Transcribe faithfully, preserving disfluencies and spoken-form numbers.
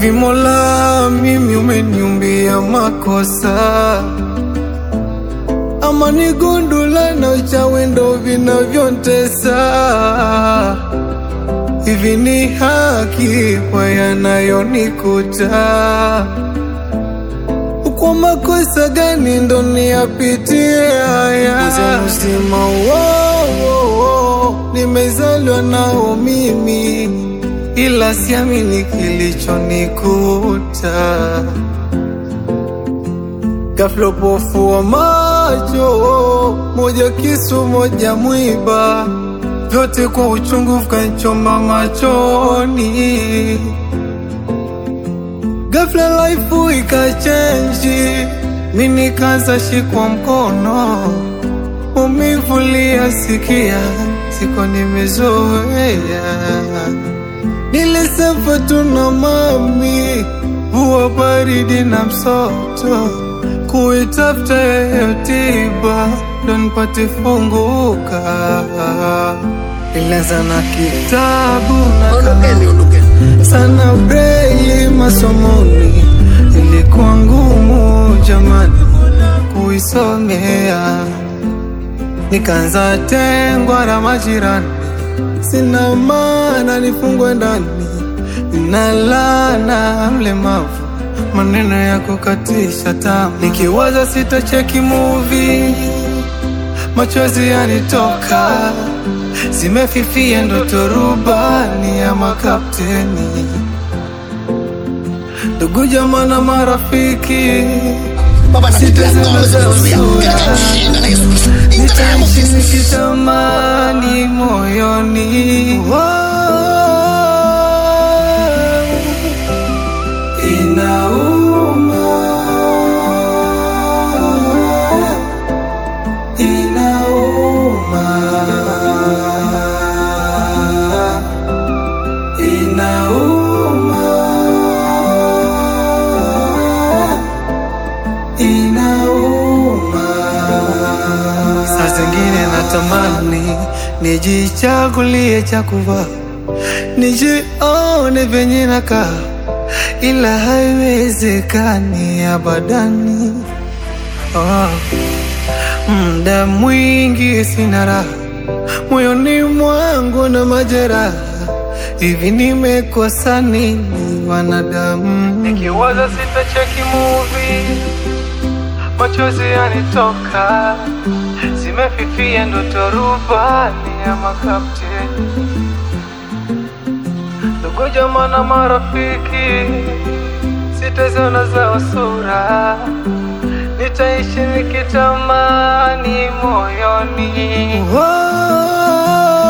Hivi Mola, mimi umeniumbia makosa, ama ni gundula na uchawi ndo vinavyontesa? Hivi ni haki kwa yanayonikuta? Kwa makosa gani ndo niyapitie haya? Mzee mzima wow, wow, wow, nimezaliwa nao mimi, ila siamini kilichonikuta. Ghafla upofu wa macho, moja kisu moja mwiba, vyote kwa uchungu vikanichoma machoni. Ghafla life ikachange, mimi nikaanza shikwa mkono, umivulia sikia, siko nimezoea. Nilisefa tu na mami, huwa baridi na msoto, kuitafuta yeyo tiba, ndo nipate funguka. Ilianza na kitabu na kalamu, sana braille masomoni, ilikuwa ngumu jamani kuisomea. Nikaanza tengwa na majirani, sina maana nifungwe ndani, nalana mlemavu, maneno ya kukatisha tamaa. Nikiwaza sitacheki movie, machozi yanitoka, zimefifia ndoto rubani ya makapteni. Ndugu jamaa na marafiki, sitazama za usura, nitaishi nikitamani moyoni. Inauma, inauma, inauma, inauma. Saa zingine natamani nijichagulie cha kuvaa, nijione venye nakaa, ila haiwezekani abadani. Oh, muda mwingi sina raha, moyoni mwangu na majeraha. Hivi nimekosa nini wanadamu? Nikiwaza sitacheki movie, machozi yanitoka, zimefifia ndoto rubani ya makapteni. Ndugu jamaa na marafiki, sitazona za usura, nitaishi nikitamani moyoni. Oh,